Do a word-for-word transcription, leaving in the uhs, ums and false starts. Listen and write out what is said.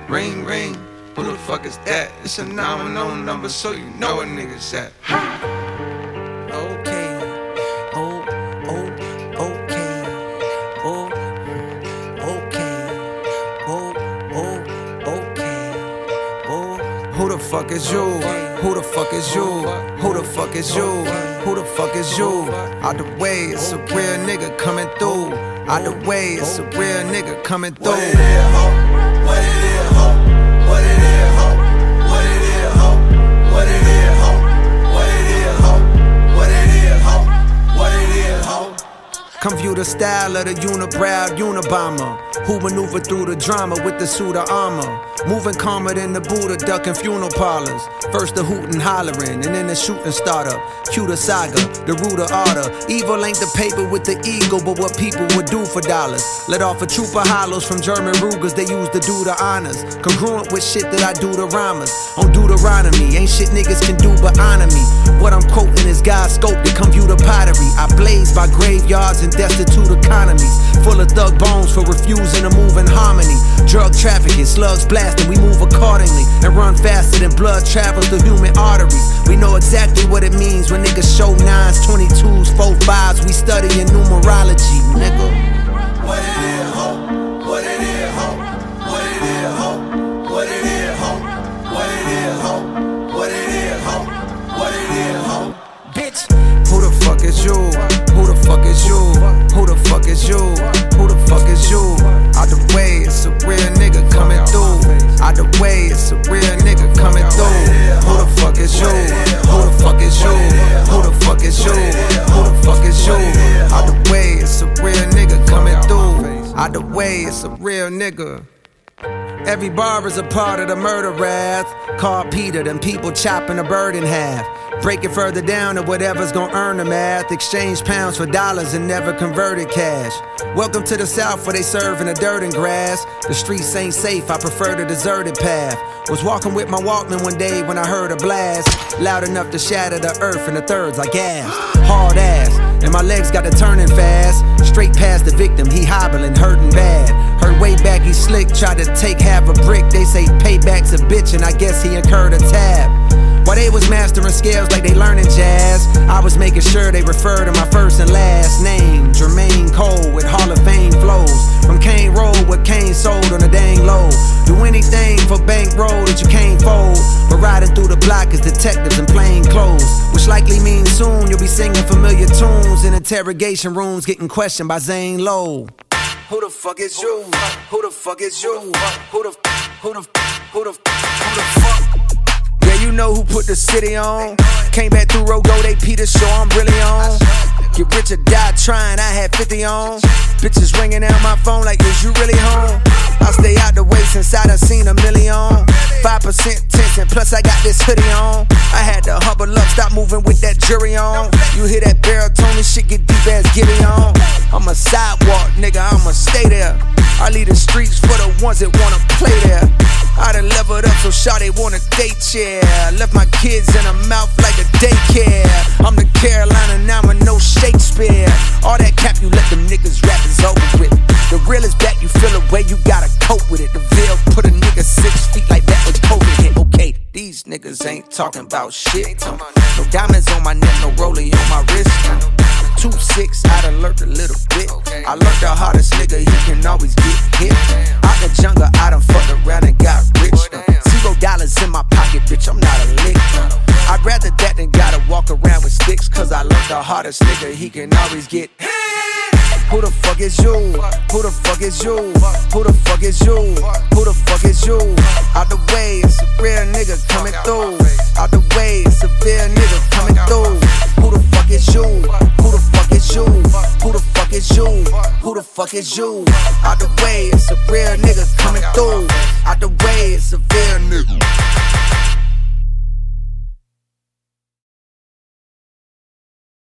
Ring, ring, who the fuck is that? It's a nine one zero number, so you know what niggas at. Okay, oh, oh, okay, oh, okay, oh, oh, okay, oh. Who the fuck is you? Who the fuck is you? Who the fuck is you? Who the fuck is you? Out the way, it's a real nigga coming through. Out the way, it's a real nigga coming through. What it is, ho? What it is, ho? What it is, ho? What it is, ho? What it is, ho? What it is, ho? What it is, ho? What it is, ho? Come view the style of the unibrow Unabomber, who maneuver through the drama with the suit of armor. Moving calmer than the Buddha, ducking funeral parlors. First the hootin' hollering, and then the shooting startup. Cue the saga, the root of order. Evil ain't the paper with the ego, but what people would do for dollars. Let off a troop of hollows from German Rugers, they used to do the honors. Congruent with shit that I do to rhymers. On Deuteronomy, ain't shit niggas can do but honor me. What I'm quoting is God's scope to come view the pottery. I blaze by graveyards and destitute economies. Full of thug bones for refusing to move in harmony. Drug trafficking, slugs blasting, we move accordingly. And run faster than blood travels through human arteries. We know exactly what it means when niggas show nines, twenty-twos, four fives. We studying numerology, nigga. What it is, ho? What it is, ho? What it is, ho? What it is, ho? What it is, ho? What it is, ho? What it is, ho? Bitch, who the fuck is you? Who the fuck is you? Who the fuck is you? Who the fuck is you? Out the way, it's a real nigga coming through. Out the way, it's a real nigga coming through. Who the fuck is you? Who the fuck is you? Who the fuck is you? Who the fuck is you? Out the way, it's a real nigga coming through. Out the way, it's a real nigga. Every bar is a part of the murder wrath. Called Peter, them people chopping a bird in half. Break it further down to whatever's gonna earn the math. Exchange pounds for dollars and never converted cash. Welcome to the South where they serving the dirt and grass. The streets ain't safe, I prefer the deserted path. Was walking with my Walkman one day when I heard a blast. Loud enough to shatter the earth in the thirds like gas. Hard ass, and my legs got to turning fast. Straight past the victim, he hobbling, hurting bad. Heard way back he slick, tried to take half a brick. They say payback's a bitch and I guess he incurred a tab. While they was mastering scales like they learning jazz, I was making sure they refer to my first and last name. Jermaine Cole with Hall of Fame flows. From Kane Road with Kane sold on a dang low. Do anything for bankroll that you can't fold. But riding through the block is detectives in plain clothes. Which likely means soon you'll be singing familiar tunes in interrogation rooms getting questioned by Zane Lowe. Who the fuck is you? Who the fuck is you? Who the who the who the who the fuck? Yeah, you know who put the city on. Came back through Rogo, they Peter show I'm really on. Get rich or die trying, I had fifty on. Bitches ringing out my phone like, is you really home? I stay out the way since I done seen a million. Five percent tension, plus I got this hoodie on. I had to humble up, stop moving with that jury on. You hear that baritone, this shit get deep as Gibby on. I'm a sidewalk nigga, I'ma stay there. I leave the streets for the ones that wanna play there. I done leveled up so shawty wanna date, yeah. Left my kids in her mouth like a daycare. I'm the Carolina, now I'm no Shakespeare. All that cap you let them niggas rap is over with. The real is back, you feel a way, you gotta cope with it. The Ville put a nigga six feet like that with COVID hit. Okay, these niggas ain't talking about shit. No diamonds on my neck, no rollie on my wrist. Two six, I done learned a little bit. I learned the hardest nigga, he can always get hit. Out the jungle, I done fucked around and got rich. Zero dollars in my pocket, bitch, I'm not a lick. I'd rather that than gotta walk around with sticks. Cause I learned the hardest nigga, he can always get hit. Who the fuck is you? Who the fuck is you? Who the fuck is you? Who the fuck is you? Out the way, it's a real nigga coming through. Out the way, it's a real nigga coming through. Who the fuck is you? Who the fuck is you? Who the fuck is you? Who the fuck is you? Out the way, it's a real nigga coming through.